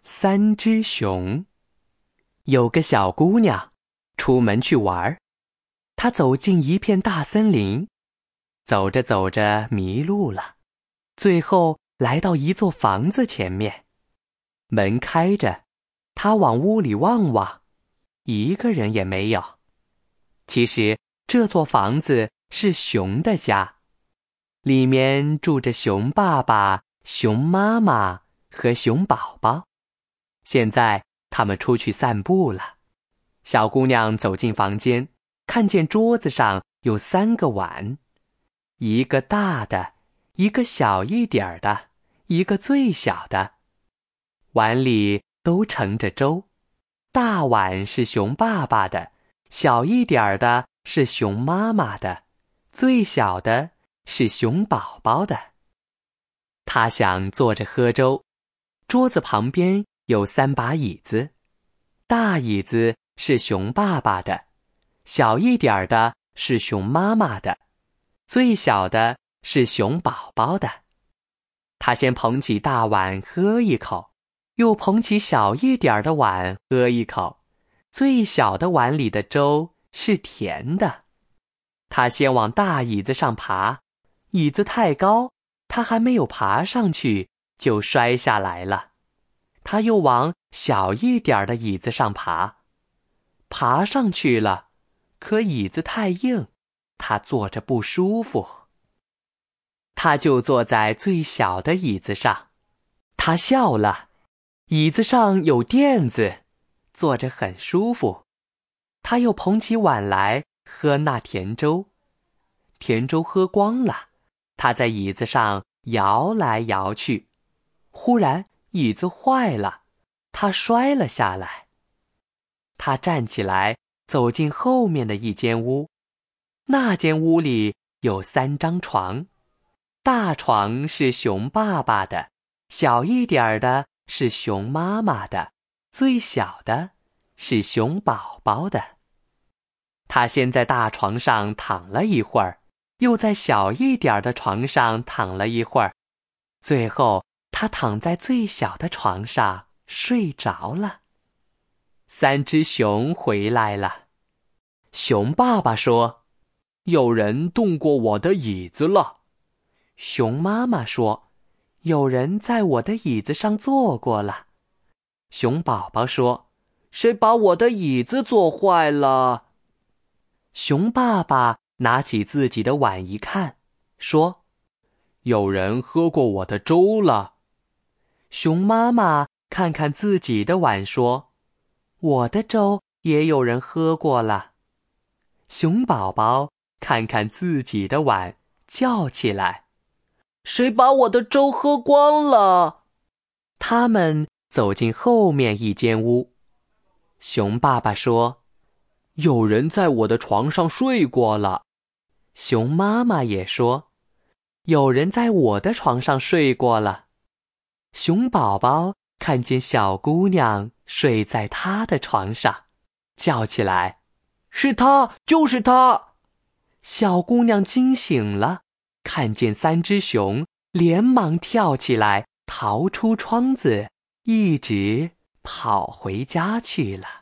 三只熊。有个小姑娘出门去玩，她走进一片大森林，走着走着迷路了，最后来到一座房子前面。门开着，她往屋里望望，一个人也没有。其实这座房子是熊的家，里面住着熊爸爸、熊妈妈和熊宝宝。现在他们出去散步了。小姑娘走进房间，看见桌子上有3个碗，一个大的，一个小一点的，一个最小的。碗里都盛着粥，大碗是熊爸爸的，小一点的是熊妈妈的，最小的是熊宝宝的。她想坐着喝粥，桌子旁边有3把椅子，大椅子是熊爸爸的，小一点的是熊妈妈的，最小的是熊宝宝的。他先捧起大碗喝一口，又捧起小一点的碗喝一口，最小的碗里的粥是甜的。他先往大椅子上爬，椅子太高，他还没有爬上去就摔下来了。他又往小一点的椅子上爬，爬上去了，可椅子太硬，他坐着不舒服。他就坐在最小的椅子上，他笑了，椅子上有垫子，坐着很舒服。他又捧起碗来喝那甜粥，甜粥喝光了，他在椅子上摇来摇去，忽然椅子坏了，他摔了下来。他站起来，走进后面的一间屋，那间屋里有3张床，大床是熊爸爸的，小一点的是熊妈妈的，最小的是熊宝宝的。他先在大床上躺了一会儿，又在小一点的床上躺了一会儿，最后他躺在最小的床上睡着了。3只熊回来了。熊爸爸说：“有人动过我的椅子了。”熊妈妈说：“有人在我的椅子上坐过了。”熊宝宝说：“谁把我的椅子坐坏了？”熊爸爸拿起自己的碗一看，说：“有人喝过我的粥了。”熊妈妈看看自己的碗说：“我的粥也有人喝过了。”熊宝宝看看自己的碗，叫起来：“谁把我的粥喝光了？”他们走进后面一间屋。熊爸爸说：“有人在我的床上睡过了。”熊妈妈也说：“有人在我的床上睡过了。”熊宝宝看见小姑娘睡在她的床上，叫起来：“是她，就是她！”小姑娘惊醒了，看见3只熊，连忙跳起来，逃出窗子，一直跑回家去了。